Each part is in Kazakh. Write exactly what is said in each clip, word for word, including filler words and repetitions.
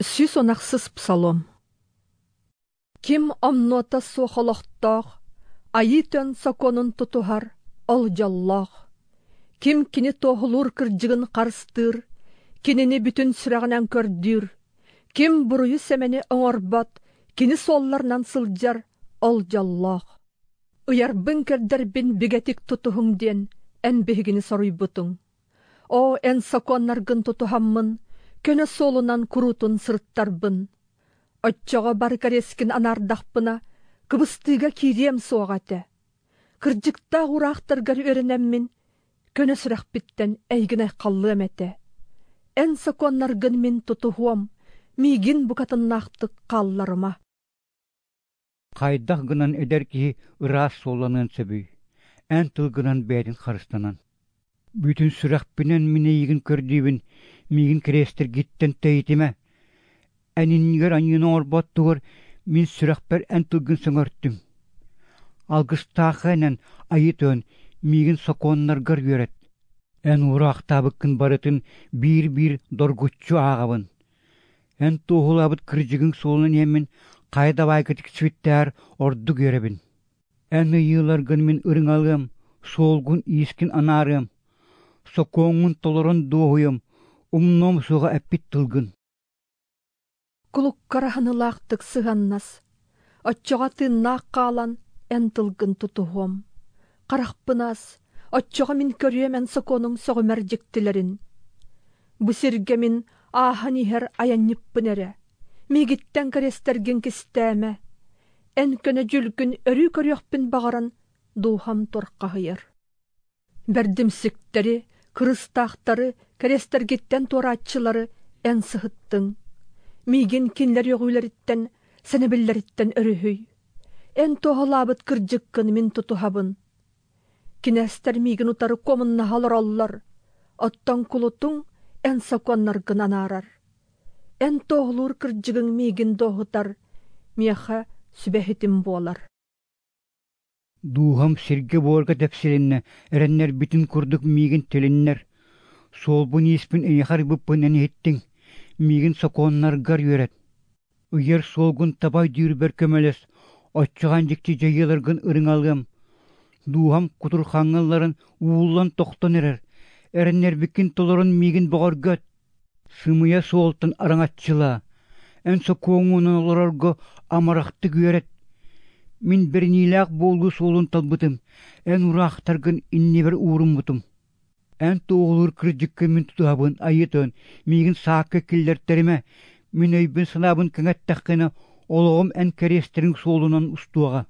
Сүс онақсыз псалом. Ким омнота сохолохтох, айы төн соконун тутухар, ол жаллох. Ким кини тохулур кыржыгын қарыстыр, кинини бүтін сүрағынан көрдүр. Ким буруйу семени оңорбот, кини солларнан сылжар, ол жаллох. Уярбын кердербин бигетик тутухун ден, эн бігini соруйбутун. О, эн соконнаргын тутухаммын, көнө солунан курутун сырттарбын. Отчоға бар карескин анардақпына, кыбыстыға кирем соғаты. Кыржықта урақтыргар өрінеммін, көнө сұрақ біттен әйгіне қаллы әметі. Ән соконнаргын мен тутухуам, мигин бұқатыннақтық қалларыма. Қайдақ гынан эдер ки ырас соланын сөбүй, ән тылгынан бәдін қарыстанан. Бүтін сұрақ бінен міне егін көрдейбін, мигин крестер гиттен тәйтіме. Әнінігер анын орбаттығыр, мен сұрақ бәр ән тылгын сөңөрттім. Алғыстағы әнен айы төн, мигин соконнаргар көрет. Ән урақтабықын барытын бір-бір доргутчу ағабын. Ән тоғылабыт кіржігін солын емін қайда байкетік свиттер орды көребін. Ән үйіларгын мен ұрың алғым, солғын искін анарым. Сокоңын толырын доғыйым, умном суға әппет тылгын. Кулук караханылақтық сығаннас, отчоға тыннақ қалан ән тылгын тутуғым. Қарақпынас, отчоға мен көрімен соконың соғымар жектілерін. Бұсерге мен ахан ихер аянніппін әрі. Мегіттен кәрестерген кістәмі. Ән көне жүлгін өрі көріқпін бағаран дұхам торқағыйыр. Бәрдімсіктері, кырыстақтары, кәрестергеттен торатчылары ән сығыттың. Меген кенлер yoğuyleritten, senebilleretten örühüy. En toğulabıt kırcıkkın min tutuhabın. Kinester megen utarı komunna halır allar. Ottan kulutun en sakonlar gınanar. En toğulur kırcıgın megen doğutar. Miyaha sübehitim boğalar. Duham sirge borga tepsilinne, erenler bütün kurduk megen telinler. Solbun ispin eyhar bıppın en hittin. Мигин соконнаргар юрет. Уйер солгун табай дүйрбер көмелес, отчыған жекте жайыларгын ырың алгам. Дуham кутур хаңылларын уулан тоқтан эрер. Эреннер бикин толорын мигин боғар гөт. Сымыя солтын араңатчыла. Ән сокоңуынан оларарга амарақты гүйерет. Мин бернилақ болғы солын талбытым. Ән урақтаргын инне бір уырым бұтым. Ән тоғылыр кірджіккі мен тұтуабын айытын, мигін сақы келдертеріме, мен өйбін сынабын кәңәттәққені олығым ән кәрестерін солынан ұстуаға.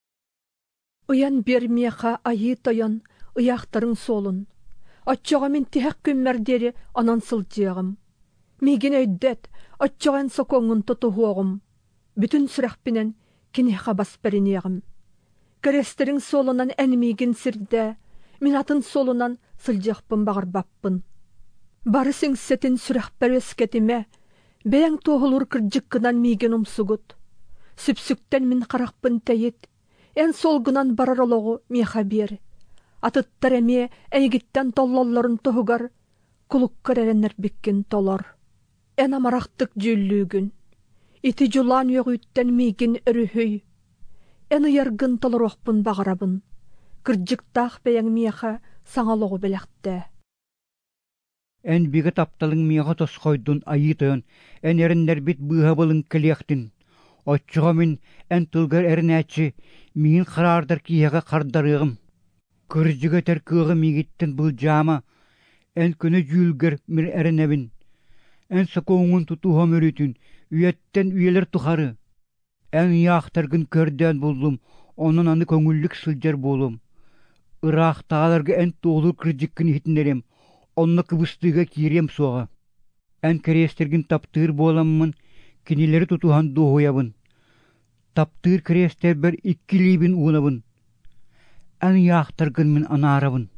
Уян бермеға айытойын, ұяқтарын солын. Отчоға мен тіғақ көммәрдері анан сылтияғым. Мигін өйдет, отчоған сокоңын тұтуғуағым. Бүтін сүрәқпінен кенеға баспәрінеғым. Кәрестерін солынан ән мигін сірді, мен атын солынан сылжақпын бағырбаппын. Бары сеңсетін сүрәқпәр өскетіме, бәяң тоғылыр кірджіккінан мейген ұмсығыт. Сүпсүктен мен қарақпын тәйет, ән солғынан барар олығы меха бер. Атыттар әме әйгіттен толлаларын тоғығар, құлыққыр әренер беккен толар. Ән амарақтық жүллігін, ити жулан өғүйттен мейген үріхүй. Ән ұяргын толыр оқпын бағарабын. Кырджыктақ бәяң меха саңалығы біләқті. Ән бигі тапталың меға тосқойдun айытын, ән әріндер бит бұғабылың кілияқтын. Отчыға мен ән тұлғар әрінәтші, мейін қарардар кияға қардарығым. Кырджыға тәркіғы мегеттін бұл жама, ән күні жүлгір мір әрінәбін. Ән сақоңын тұтуға мөрітін, үйеттен үйелер тұқары. Ән яқтарғын көрден болдым, onun anı көңіллік сылжар болым. Irak tağalarga en toğulur kırcıkkını hitnerim, onunla kıbыстыға kirem soğa. En krestergin taptığır bolamın, kinileri tutuhan doğuyabın. Taptığır krester ber ikkilibin uğunabın. En yağtargın min anarabın.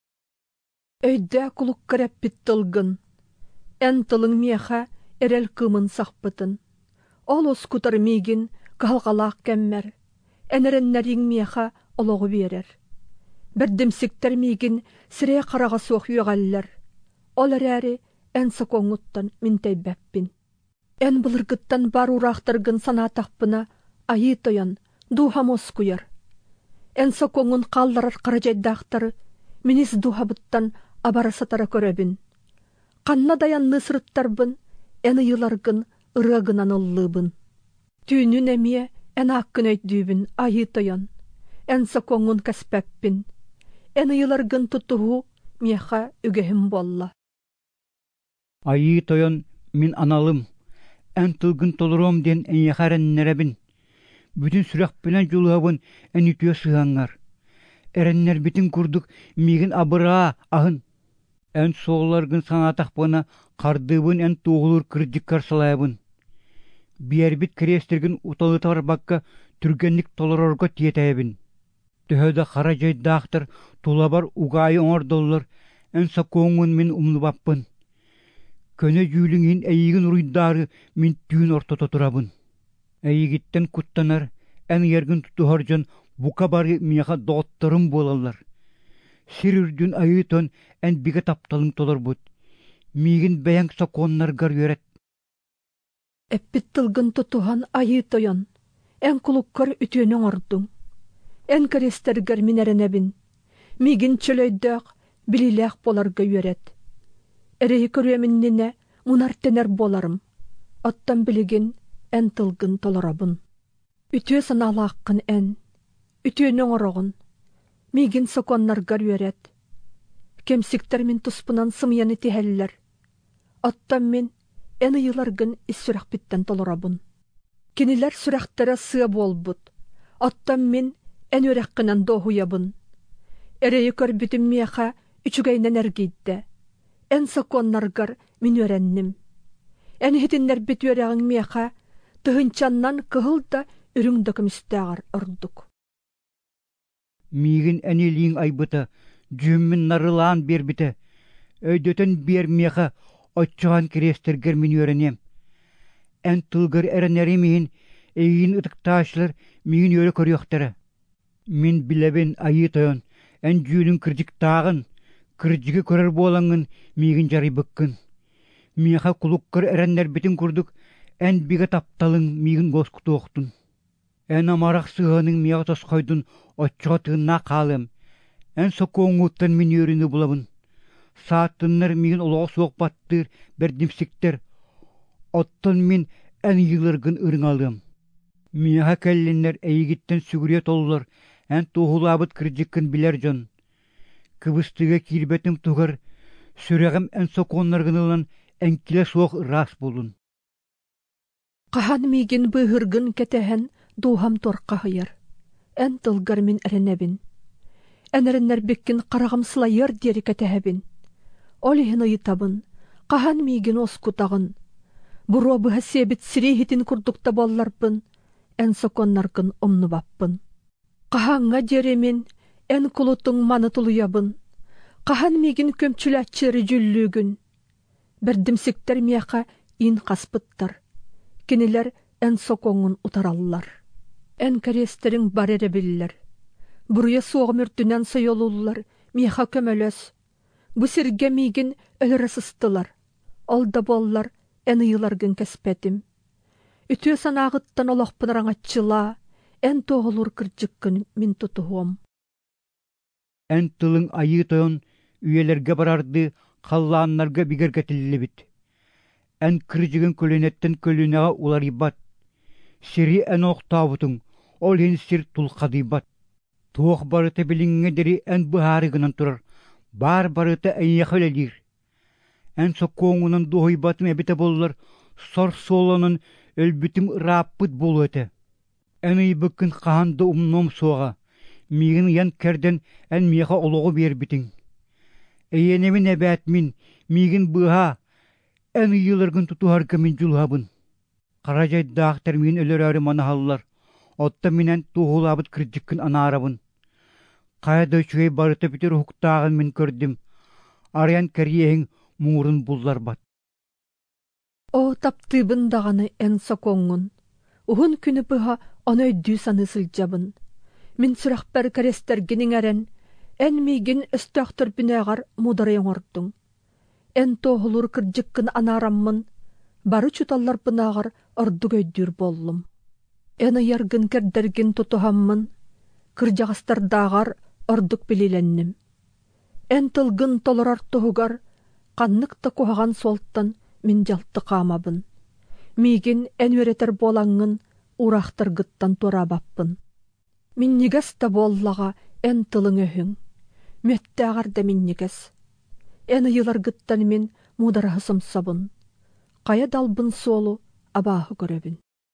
Öyde kuluk kırep bit tılgın. En tılın meha erel kımın saqpıtın. Ol oskutar migin kalgalaq kemmer. Enerenlerin meha oloğu berer. Бәрдімсіктер мейгін сіре қараға соқ үйғалылар. Олар әрі ән сақоңыттан мен тәйбәппін. Эн былыргыттан бар урақтыргын санатақпына айы тоян, духамос куяр. Эн сокоңын қалларар қаражайдақтары, минис духабыттан абарасатара көрөбін. Қанна даянны сырыттарбын, эн ыйыларгын ырыгынан ыллыбын. Түйінін әмие эн аққын өйдүйбін айы тоян, эн сокоңын кәспәппін. Эн ыйыларгын тұтуғу меха үгехім болла. Айы тоян min analım, en tılgın tolurом den en yakaren nerebin. Bütün sürak bilen juluhabın en ütüye sığanlar. Erenler bitin kurduk migin abıra ahın. En soğulargın sanatak bana kardıbın en toğulur kırcık karsalayabın. Biyer bit kreestirgin utalı tar bakka türgenlik tolurorga tiyetayabın. Töhöde karacay dağıtır tulabar ugayı onar dollar en sakoğun min umlu bappın. Köne jülüngin eýigin uruydarı min tüün ortada turabın. Eýigitten kuttanar, en yergin tutuharjan buka bari miyaha doğuttarım bolallar. Sirürdün ayıton en bige taptalın tolar bud. Migin beyan sakonlar gar yöret. Eppit tılgın tutuhan ayı toyan, en kulukkar ütüönün ordun. En karesterger minerenebin. Migin çölöydök, bililek bolarga yöret. Ereyi körüeminnine munartener bolarım. Attan biligin en tılgın tolarabın. Ütüe sanala hakkın en. Ütüönün oroğun. Migin sokonlar gar yöret. Kemsikter min tuspunan sımyanı tiheller. Attan min en ıyılargın issürak bitten tolarabın. Kiniler süraktara sığ bolbut. Attan min en örekkinen doğuyabın. Ereyi kör bütün miyaha üçügeynen ergiydi. En sakonnargar min örennim. En hitinler bit öreğin miyaha, tıhınçannan kıhıl da ürün döküm üstağar ırduk. Migin eniliğin aybıta, cümmin narılan bir bite, öydöten bir miyaha, açıgan kiresterger min örenem. En tılgır erenerimihin, eğin ıtıktaşlar migin öre körüyoktara. Min bilebin ayı toyon, en jülün kırcık dağın, kırcıgı körer bolangın migin jari bıkkın. Miyaha kulukkar erenler bitin kurduk, en biga taptalın migin goskutu oktun. En amarak sığanın miyaha toskoydun, açığa tığına kalım. En sokoğunuttan min yörünü bulabın. Saatınlar migin oluğa soğuk battır, berdimsikter. Ottan min en yılırgın ırın alım. Miyaha kellinler eğigitten sügüriyet olurlar, en tohulabıt kırcıkkın biler can. Kıbıstıga kirbetim tuğar, süreğim en sokonlargınılan enkile soğuk ras bulun. Qahan migin bıhırgın ketehen duham torqa hıyar. En tılgar min erenebin. En erenler bekkin qarağım sılayır deri ketehebin. Olihin ayıtabın, qahan migin oskutağın. Buru bıha sebit sirihitin kurdukta bollarbın, en sokonlargın omnu bappın. Qahanğa jeremin, en kulutun manı tuluyabın. Qahan migin kömçülatçırı jüllügün. Berdimsikter miyaqa in qaspıttar. Kiniler en sokoğun utarallar. En karesterin bar erebiller. Buraya soğum ürtünen sayolullar, miyaqa kömölös. Bu sirge migin ölüre sıstılar. Olda bollar en ıyılargın kespetim. Ütüye sanağıttan olaqpınaran açıla, en toğulur kırcıkkın min tutuğum. En tılın ayı toyon üyelerge barardı, kallanlarga biger getilli bit. En kırcıgın kölünetten kölüneğe ular ibat. Siri en oktavutun, ol hin sir tulkadı ibat. Tuğ barıta bilinge deri en buharıgınan turar, bar barıta en yakılelir. En sokoğunun doğu ibatın ebite bollar, sor solanın ölbütüm rapıt bolu ete. En iyi bakın kahanda umnom soğa. Migin yan kerden en miyaha oluğu bir bitin. Eyenemin ebetmin, migin bıha, en yılırgın tutuharka min julhabın. Karacay dağıtır migin ölür arı manahallar. Otta minen tuğulabıt kırcıkkın ana arabın. Kaya döçüğe barıta bitir huktağın min kördüm. Arayan keriyehin muğrun bullar bat. O taptыбын dağını en sokoğun. Uhun günü bıha onu öddü sanısılcabın. Min sürakber karesterginin eren, en migin östöktür bineğar mudarayın ordun. En toğulur kırcıkkın anaramın, Бары чуталлар бынағар ордук өйдүр боллум. Эна яргын кердергин тутуһаммын, кыржағастардағар ордук билиленним. Эн тылгын толорар туһугар, канныкта куһаган солттан мин жалты қамабын. Мигин эн үретер болаңын урахтыргыттан турабаппын. Мин нигес та боллага эн тылың өһүң. Мөттәгар да мин нигес. Эн ыйыларгыттан мин мударахысым сабын. Кая далбын солу абаһы көрөбүн.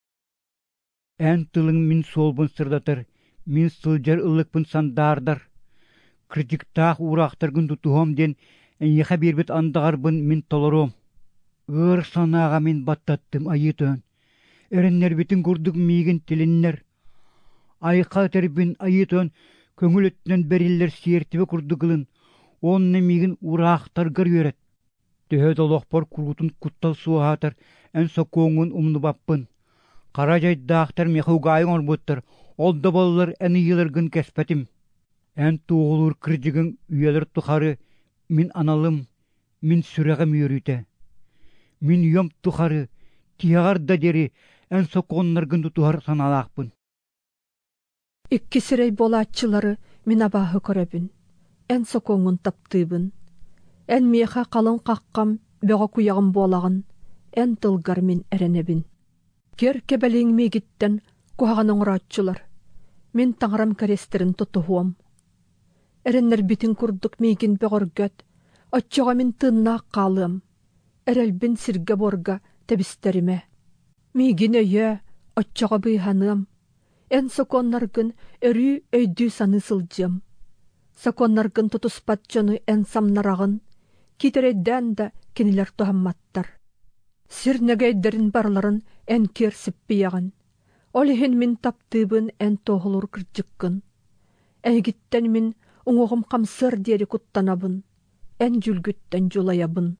Эн тылың мин солбун сырдатыр, мин сылжар ылыкпын сандардар. Критиктаах урахтыргын тутуһом ден эйеха бирбит андагарбын мин толором. Ыр санаага мин баттаттым айытын. Эреннер битин курдук мигин тилиннер. Айка тербин айытын көңүл өттүнөн бериллер сиертибе курдугылын. Онны мигин урахтаргар үйрет. Төһөд олохпор курутун куттал суахатар эн сокоңун умну баппын. Кара жайдаахтар мехугайын орбуттар. Олда боллар эн ыйылыргын кеспетим. Эн туğulur кыржыгын үйелер тухары. Мин аналым, мин сүрәгім үйрүйте. Мин йом тухары, тиягар да дери, эн соконнаргын тутуар саналақпын. Икки сирей болатчылары мин абаһы көрөбүн. Эн сокоңун таптыыбын. Эн меха қалын қаққам, бөҕө куягым болагын. Эн тылгар мин эренебин. Кер кебелиң мегиттен куһаган оҥурааччылар. Мин таңарам керестерин тутуһуом. Эреннер битин курдук мигин бөҕөргөт, отчоҕа мин тыыннаах каалыам. Эрэлбин сирге борга тебистериме. Мигин өйө, отчоҕа быйһаныам. Эн соконнаргын өрүү өйдүү саны сылдьыам. Соконнаргын тутуспат дьону эн самнарагын, китерейдэн да кинилер туһамматтар. Сирнэгейдерин барларын эн кер сиппиягын. Олиһин мин таптыыбын эн тоһулур кырдьыккын. Эйгиттен мин уңоғым қамсыр дери куттанабын. Эн жүлгүттен жулаябын.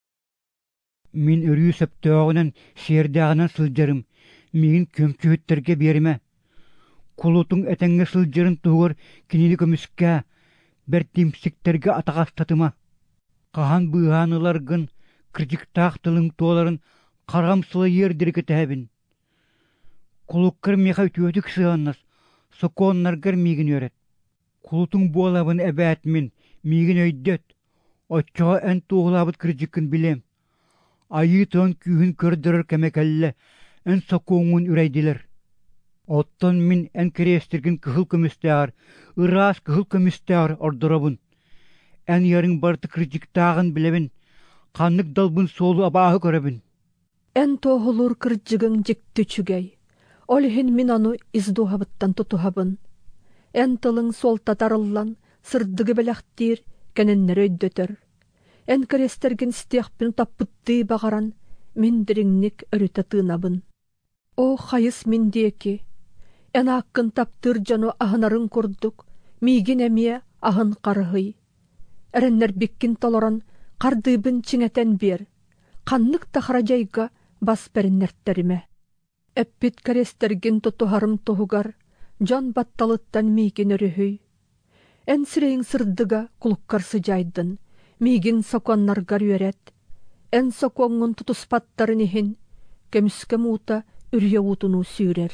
Мин өрүү сөптөөгүнөн сиэрдээҕинэн сылдьарым. Мигин көмчүһүттерге бериме. Кулутуң этеңге сылдьарын туһугар кинини көмүскэ, бер тимсиктерге атаҕастатыма. Каһан быыһааныларгын критиктаах тылың туоларын каргамсыла иердирге тэһэбин. Кулуккар меха үтүөтүк сыаннас, сокооннаргар мигин өрет. Кулутуң буолабын эбэät мин, мигин өйдөт. Отчоҕо эн туухулаабыт кырдьыккын билем. Айыытын күүһүн көрдөрөр кэмекэллэ, эн сокооҥун үрэйдилэр. Оттон мин эн керестиргин кыһыл көмүстээҕэр, ыраас кыһыл көмүстээҕэр ордоробун. Эн ярың барты кырдьыктаагын билебин, ханнык далбын соолу абааһы көрөбүн. Эн тоһулур кырдьыгың дьикти чүгэй. Олиһин мин ону издуһабыттан тутуһабын. Эн тылың солтатарыллан, сырдыгы белэхтиир, кэнэннэр өйдөтөр. Эн керестергин стиэхпин таппыттыы бағаран, мин дириңник өрүтэ тыынабын. О, хайыс мин диэки. Эн ааккын таптыр жону аһынарын курдук, мигин эмие аһын карыһый. Эреннер биккин толорон, кардыыбын чиңэтен бер. Каннык тахара жайга бас бериннертериме. Эппит керестергин тутуһарым туһугар, жон батталыттан мигин өрүһүй. Эн сирейин сырдыга кулуккар сыжайдын, мигин соконнаргар үөрет. Эн сокоңун тутуспаттарын ихин, кемүскэ муута үрье утуну сүүрер.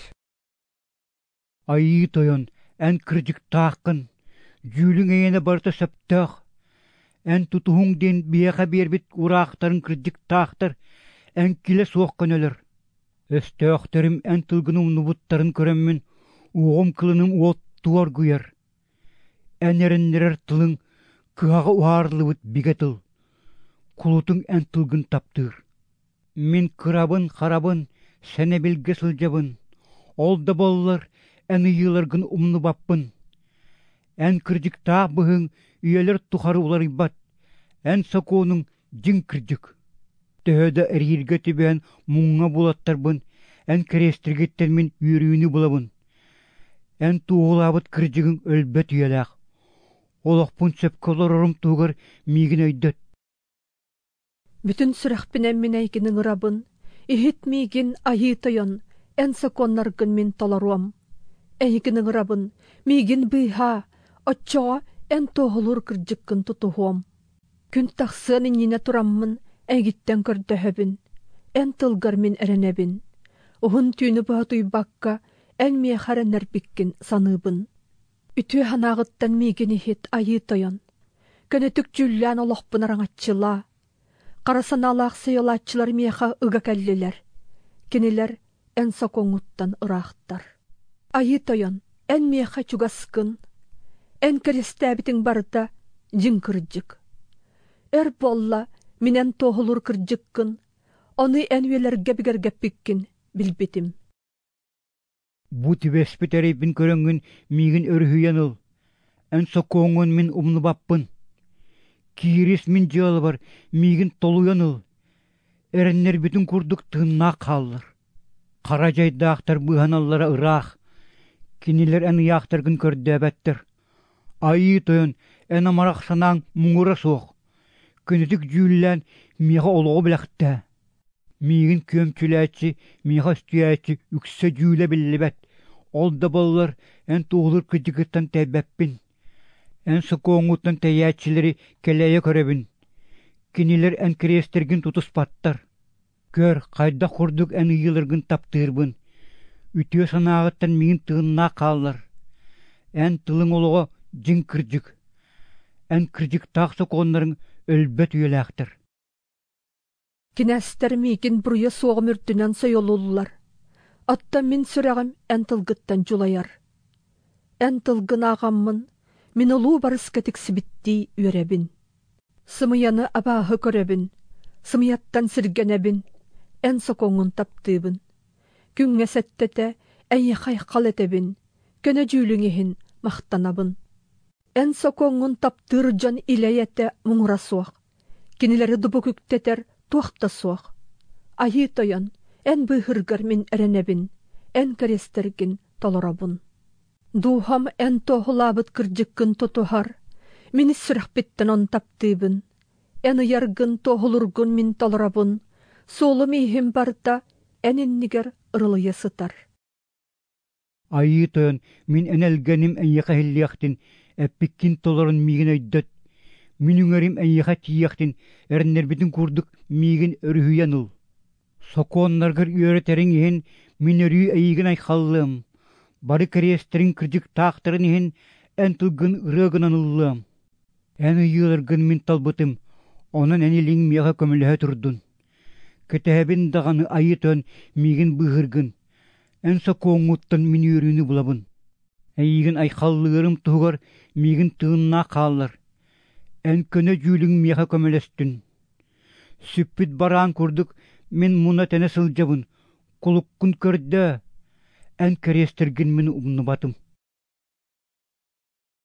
Айы тойон, эн кырдьыктаахкын, жүүлүң эйэне барта сөптөөх. Эн тутуһуң ден биэха биэрбит ураахтарын кырдьыктаахтар, эн киле суохкан өлөр. Өстөөхтөрүм эн тылгынум нубуттарын көрөммүн, уоғым кылыным уоттуар гуяр. Эн эреннерер тылың кыһаҕа уһаарлыбыт бигэ тыл. Кулутуң эн тылгын таптыыр. Мин кырабын, харабын, сене билге сылдьабын. Ол да боллар эн ыйыыларгын умну баппын. Эн кырдьыктаах быһыҥ үйэлэр тухары уларыйбат. Эн сокоонуң дьиҥ кырдьык. Төһөдө эрииргэ тибээн муҥҥа булаттарбын. Эн керестиргиттен мин үөрүүнү булабын. Эн туухулаабыт кырдьыгың өлбөт үйэлээх. Олохпун сөпкө олорорум тугар мигин өйдөт. Бүтүн сүрэхпинэн мин эйгинин ырабын, ихит мигин айыытойон, эн соконнаргын мин толоруам. Эйгинин ырабын, мигин быйха, отчоҕо эн тоһулур кырдьыккын тутуһуом. Күн тахсыаны нине тураммын, эйгиттен көрдөһөбүн. en tılgar min erenebin. Ohun tüünü bağıtuy bakka en miyahara nerbikkin sanıbın. Ütü hanağıttan migini hit ayı toyon. Könötük cüllän olokpın araŋatçıla. Qarasan alaq seyolatçılar miyaha ıga kelliler. Kiniler en sokoŋuttan ıraqtar. Ayı toyon en miyaha çugaskın. En kerestəbitin barda jin kırjık. Er bolla minen tohulur kırjıkkın. Onu en velerge bigergepikkin bilbitim. Bu tibespit ereypin köröngün migin örhüyanıl. En sokoŋun min umnu bappın. Kiris min jıalı var migin toluyanıl. Erenler bütün kurduk tığınna kallar. Karacayda aktar bıhanallara ıraq. Kiniler en yaqtargın kördäbettir. Ayı toyon en amarak sanan muğura soğuk. Könütük jüllän miha oluğu bilakta. Migin kömçüläçi, miha üstüyäçi ükse jüle billibet. Olda bollar en tuğulur kıcıkıttan tebbeppin. En sokoğutan teyäçileri keleye körebin. Kiniler en krestergin tutus pattar. Kör kayda kurduk en ıyılırgın taptığırbın. Ütüye sanağıttan migin tığınna kallar. En tılın oluğu jin kırjık. En kırjık tağ sokoğunların ölbet üyeläktir. Kinäster migin buruya soğum ürtünen soyolullar. Atta min süreğim en tılgıttan julayar. En tılgın ağammın min olu barıskatik sibitti ürebin. Sımıyanı abahı körebin. Sımıyattan sirgenebin. En sokoğun taptığыбын. Küŋňe settete en yaqay qaletebin. Köne jüylüŋihin maqtanabın. En sokoğun taptırjan ileyete muŋura soğuk. Kinileri dubukükteter tuaqta soğuk. Ayı toyon en bıhırgar min erenebin. En kerestergin tolorabın. Duham en tohulabıt kırjıkkın tutuhar. Mini sürahbitten on taptığыбын. En ıyargın tohulurgun min tolorabın. Solum ihim barda en inniger ırılıya sıtar. Ayı toyon min en elgenim en yaqa hilliyaktin. Epikkin tolorun migin öydöt. Min üŋerim en yaqa tiyaktin. Erenler bitin kurduk migin örhüyanıl. Sokoğunlargır üreterin ihin min örüyü eygin ayxallığım. Barı keresterin kırjık tağtırın ihin en tılgın ırığın anıllığım. En ıyılırgın min talbıtım. Onun en ilin miyaqa kömülühe turdun. Ketehebin dağını ayı toyon migin bıhırgın. En sokoğunuttan min yürüyünü bulabın. Eygin ayxallığırım tuğar migin tığınna kallar. En köne jüylüŋ miyaqa kömelestün. Süppüt barağın kurduk min muna tene sıljabın. Kulukkun kördä. En kerestergin min umnu batım.